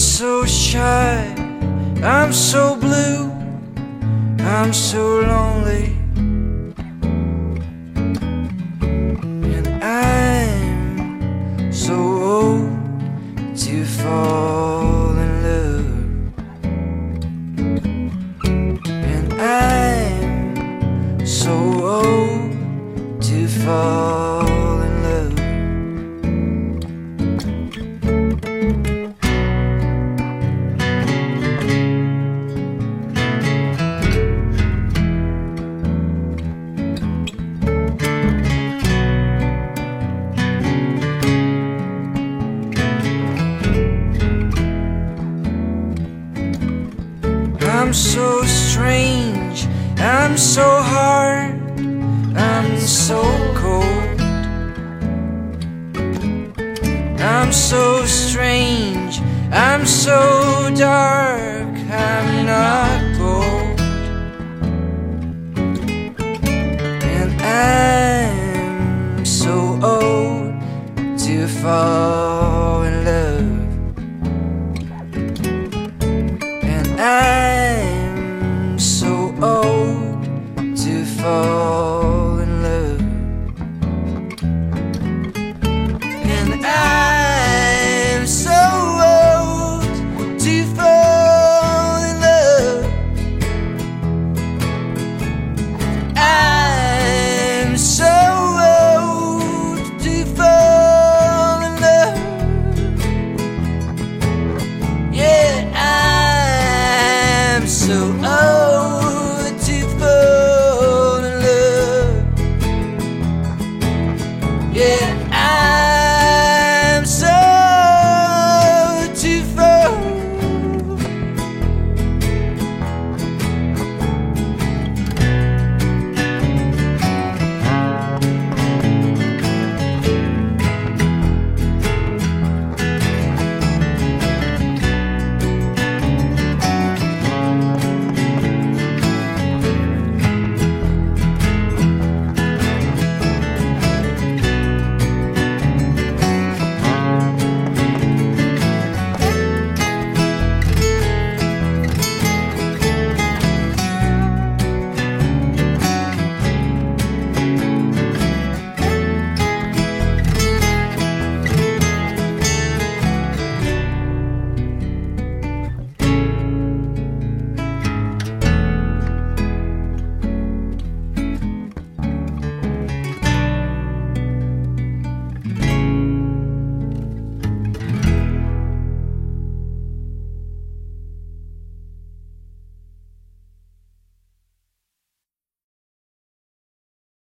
so shy, I'm so blue, I'm so lonely, and I'm so old to fall in love, and I'm so old to fall in love. I'm so strange, I'm so hard, I'm so cold. I'm so strange, I'm so dark, I'm not gold. And I'm so old to fall in love.